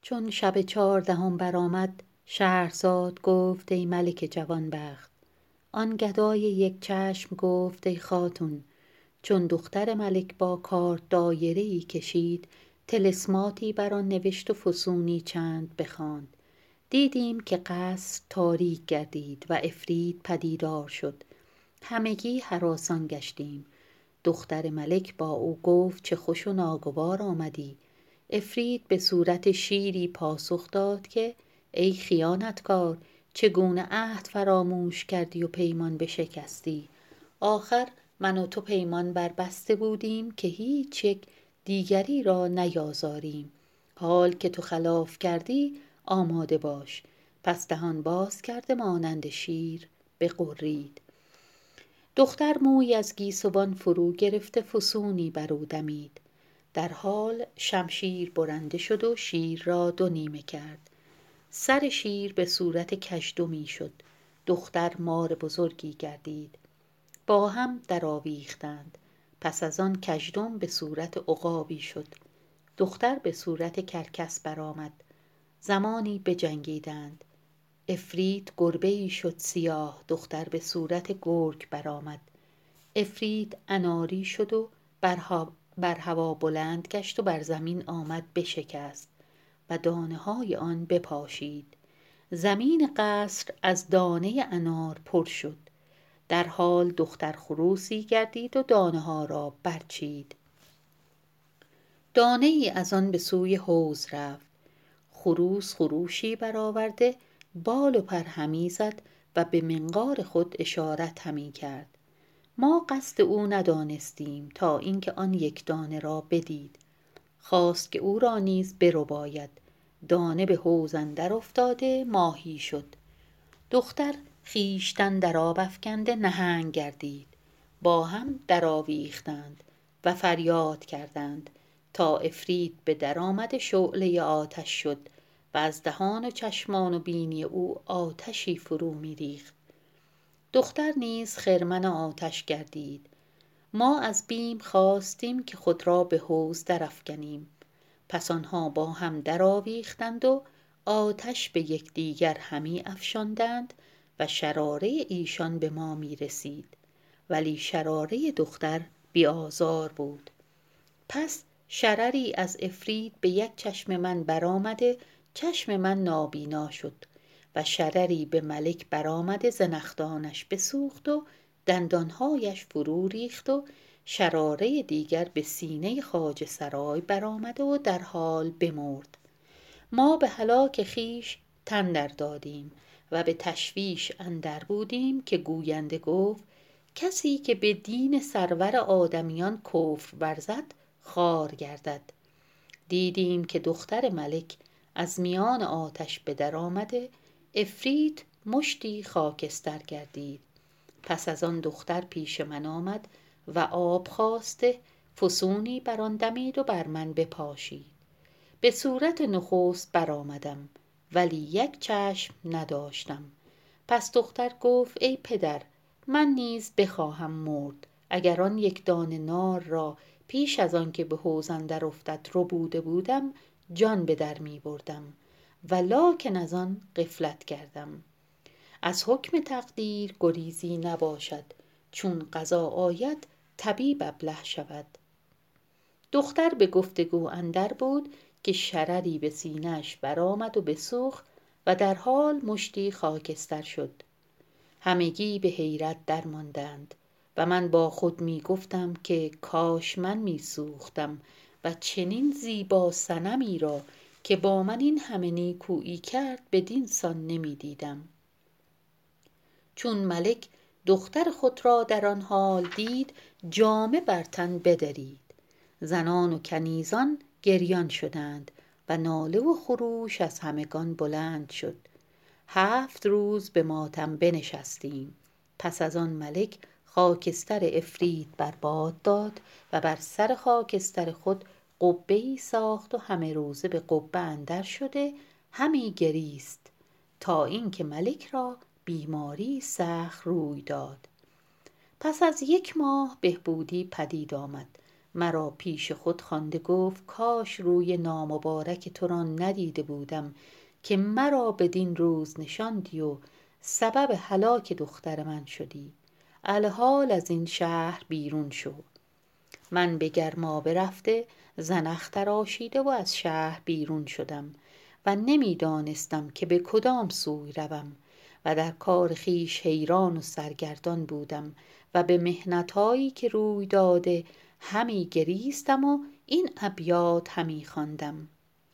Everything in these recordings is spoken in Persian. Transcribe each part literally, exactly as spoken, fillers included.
چون شب چهاردهم برآمد، شهرزاد گفت ای ملک جوانبخت. آن گدای یک چشم گفت ای خاتون. چون دختر ملک با کارد دایره‌ای کشید، طلسماتی بر آن نوشت و فسونی چند بخواند. دیدیم که قصر تاریک گردید و عفریت پدیدار شد. همگی هراسان گشتیم. دختر ملک با او گفت چه خوش و ناگوار آمدی. عفریت به صورت شیری پاسخ داد که ای خیانتکار، چگونه عهد فراموش کردی و پیمان بشکستی؟ آخر من و تو پیمان بربسته بودیم که هیچ یک دیگری را نیازاریم. حال که تو خلاف کردی آماده باش. پس دهان باز کرده مانند شیر بغرید. دختر موی از گیسوان فرو گرفته فسونی بر او دمید. در حال شمشیر برنده شد و شیر را دو نیمه کرد. سر شیر به صورت کژدمی شد. دختر مار بزرگی گردید. با هم در آویختند. پس از آن کژدم به صورت عقابی شد. دختر به صورت کرکس برآمد. زمانی بجنگیدند. عفریت گربه‌ای شد سیاه. دختر به صورت گرگ برآمد. عفریت اناری شد و بر, بر هوا بلند گشت و بر زمین آمد بشکست و دانه های آن بپاشید. زمین قصر از دانه انار پر شد. در حال دختر خروسی گردید و دانه ها را برچید. دانه ای از آن به سوی حوض رفت. خروس خروشی برآورده بال و پر همی زد و به منقار خود اشارت همی کرد. ما قصد او ندانستیم تا اینکه آن یک دانه را بدید. خواست که او را نیز برباید. دانه به حوض اندر افتاده ماهی شد. دختر خویشتن در آب افکنده نهنگ گردید. با هم در آویختند و فریاد کردند تا عفریت به در آمد شعله آتش شد و از دهان و چشمان و بینی او آتشی فرو می ریخت. دختر نیز خرمن آتش گردید. ما از بیم خواستیم که خود را به حوض در افکنیم. پس آنها با هم در آویختند و آتش به یکدیگر همی افشاندند و شراره ایشان به ما می رسید، ولی شراره دختر بی آزار بود. پس شرری از عفریت به یک چشم من برآمده چشم من نابینا شد و شرری به ملک برآمده زنخدانش بسوخت و دندانهایش فرو ریخت و شراره دیگر به سینه خواجه سرای برآمده و در حال بمرد. ما به هلاک خویش تن در دادیم و به تشویش اندر بودیم که گوینده گفت کسی که به دین سرور آدمیان کفر ورزد خوار گردد. دیدیم که دختر ملک از میان آتش به در آمده عفریت مشتی خاکستر گردید. پس از آن دختر پیش من آمد و آب خواسته فسونی بر آن دمید و بر من بپاشید. به صورت نخست برآمدم ولی یک چشم نداشتم. پس دختر گفت ای پدر، من نیز بخواهم مرد. اگر آن یک دانه نار را پیش از آن که به حوض اندر افتد ربوده بودم جان به در می بردم، ولکن از آن غفلت کردم. از حکم تقدیر گریزی نباشد، چون قضا آید طبیب ابله شود. دختر به گفتگو اندر بود که شرری به سینه‌اش برآمد و بسوخت و در حال مشتی خاکستر شد. همگی به حیرت در ماندند و من با خود می گفتم که کاش من می سوختم و چنین زیبا صنمی را که با من این همه نیکویی کرد بدین سان نمی دیدم. چون ملک دختر خود را در آن حال دید جامه بر تن بدرید. زنان و کنیزان گریان شدند و ناله و خروش از همگان بلند شد. هفت روز به ماتم بنشستیم. پس از آن ملک خاکستر عفریت بر باد داد و بر سر خاکستر خود قبه‌ای ساخت و همه روزه به قبه اندر شده همی گریست تا اینکه ملک را بیماری سخت روی داد. پس از یک ماه بهبودی پدید آمد مرا پیش خود خوانده گفت کاش روی نامبارک تو را ندیده بودم که مرا بدین روز نشاندی و سبب هلاک دختر من شدی. الحال از این شهر بیرون شو. من به گرمابه رفته زنخ تراشیده و از شهر بیرون شدم و نمیدانستم که به کدام سوی روم و در کار خویش حیران و سرگردان بودم و به محنت‌هایی که روی داده همی گریستم و این ابیات همی خواندم: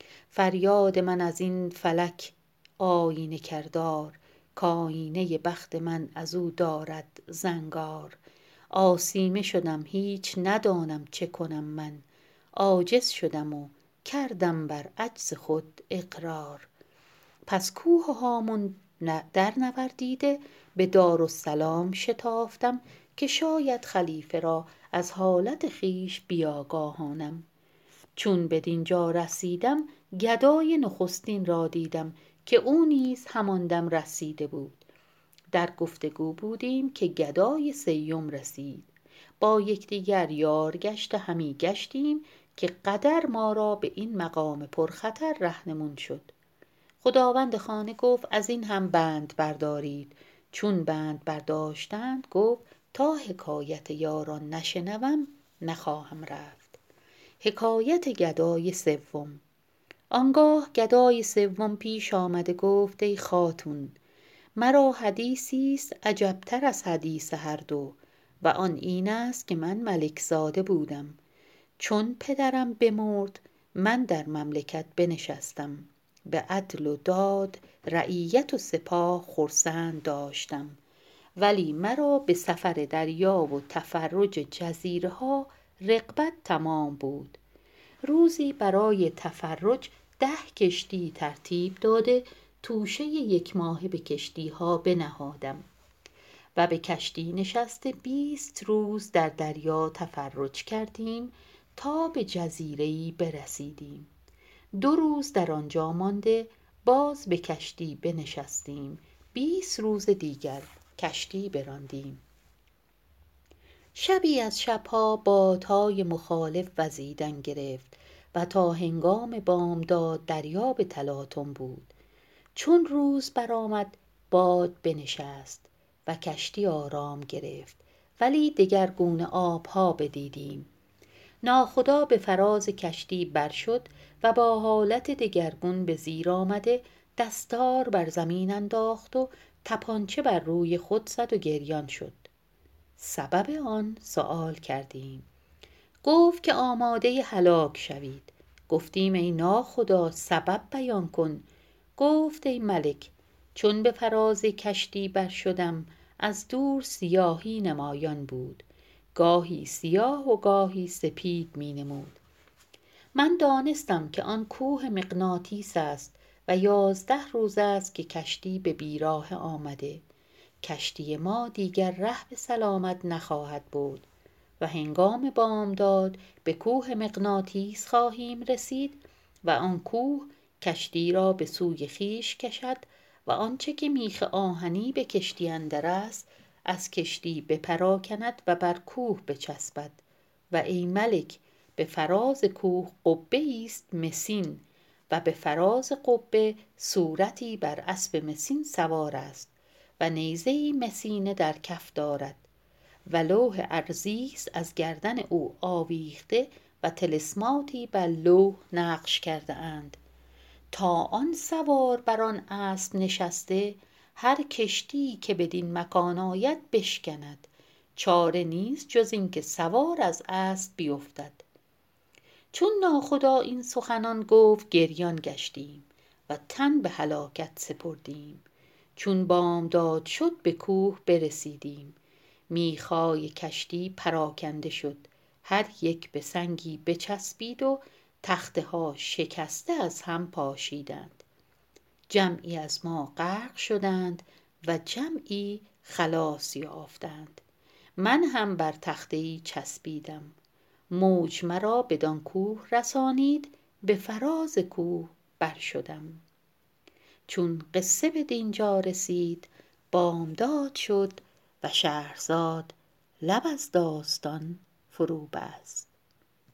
فریاد من از این فلک آیینه کردار، کآیینه بخت من از او دارد زنگار. آسیمه شدم هیچ ندانم چه کنم من، عاجز شدم و کردم بر عجز خود اقرار. پس کوه هامون در نوردیده به دارالسلام شتافتم که شاید خلیفه را از حالت خویش بیاگاهانم. چون بدینجا رسیدم گدای نخستین را دیدم که او نیز همان دم رسیده بود. در گفتگو بودیم که گدای سیم رسید. با یکدیگر یار گشته همی گشتیم که قدر ما را به این مقام پرخطر رهنمون شد. خداوند خانه گفت از این هم بند بردارید. چون بند برداشتند گفت تا حکایت یاران نشنوم نخواهم رفت. حکایت گدای سوم. آنگاه گدای سوم پیش آمده گفت ای خاتون، مرا حدیثی است عجبتر از حدیث هر دو و آن این است که من ملک زاده بودم. چون پدرم بمرد من در مملکت بنشستم، به عدل و داد رعیت و سپاه خرسند داشتم، ولی مرا به سفر دریا و تفرج جزیره ها رغبت تمام بود. روزی برای تفرج ده کشتی ترتیب داده توشه یک ماهه به کشتی ها بنهادم و به کشتی نشسته بیست روز در دریا تفرج کردیم تا به جزیره‌ای برسیدیم. دو روز در آنجا مانده باز به کشتی بنشستیم، بیست روز دیگر کشتی براندیم. شبی از شبها بادهای مخالف وزیدن گرفت و تا هنگام بامداد دریا به تلاطم بود. چون روز برآمد باد بنشست و کشتی آرام گرفت، ولی دگرگونه آبها بدیدیم. ناخدا به فراز کشتی بر شد و با حالت دگرگون به زیر آمده دستار بر زمین انداخت و تپانچه بر روی خود زد و گریان شد. سبب آن سؤال کردیم. گفت که آماده هلاک شوید. گفتیم ای ناخدا سبب بیان کن. گفت ای ملک، چون به فراز کشتی بر شدم از دور سیاهی نمایان بود، گاهی سیاه و گاهی سپید می نمود. من دانستم که آن کوه مغناطیس است و یازده روز است که کشتی به بیراه آمده. کشتی ما دیگر ره به سلامت نخواهد بود و هنگام بامداد به کوه مغناطیس خواهیم رسید و آن کوه کشتی را به سوی خویش کشد و آنچه که میخ آهنی به کشتی اندر است از کشتی بپراکند و بر کوه بچسبد. و ای ملک، به فراز کوه قبه است مسین و به فراز قبه صورتی بر اسب مسین سوار است و نیزه‌ای مسینه در کف دارد و لوح ارضی است از گردن او آویخته و طلسماتی بر لوح نقش کرده اند. تا آن سوار بر آن اسب نشسته هر کشتی که بدین مکان آید بشکند. چاره نیست جز این که سوار از اسب بیفتد. چون ناخدا این سخنان گفت گریان گشتیم و تن به هلاکت سپردیم. چون بامداد شد به کوه برسیدیم. میخای کشتی پراکنده شد، هر یک به سنگی بچسبید و تخته ها شکسته از هم پاشیدند. جمعی از ما غرق شدند و جمعی خلاص یافتند. من هم بر تخته‌ای چسبیدم. موج مرا بدان کوه رسانید، به فراز کوه بر شدم. چون قصه به دینجا رسید بامداد شد و شهرزاد لب از داستان فرو بست.